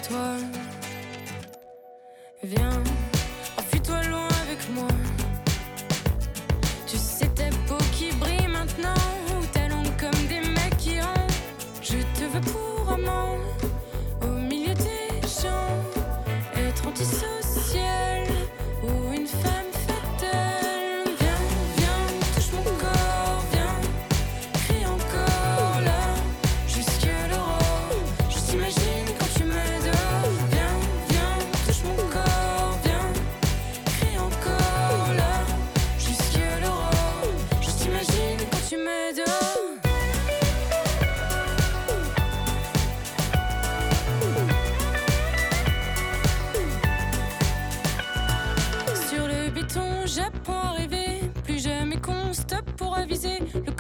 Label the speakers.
Speaker 1: toi. Viens, enfuis-toi loin avec moi. Tu sais tes peaux qui brillent maintenant, ou tes langues comme des mecs qui ont. Je te veux pour amant, au milieu des gens. Être antisocial, ou une femme fatale. Viens, viens, touche mon corps, viens, crie encore là, jusque l'aurore. Je t'imagine quand tu m'adores. Viens, viens, touche mon corps, viens, crie encore là, jusque l'aurore. Je t'imagine quand tu m'adores. Sur le béton, j'apprends à rêver. Plus jamais qu'on stoppe pour aviser. Le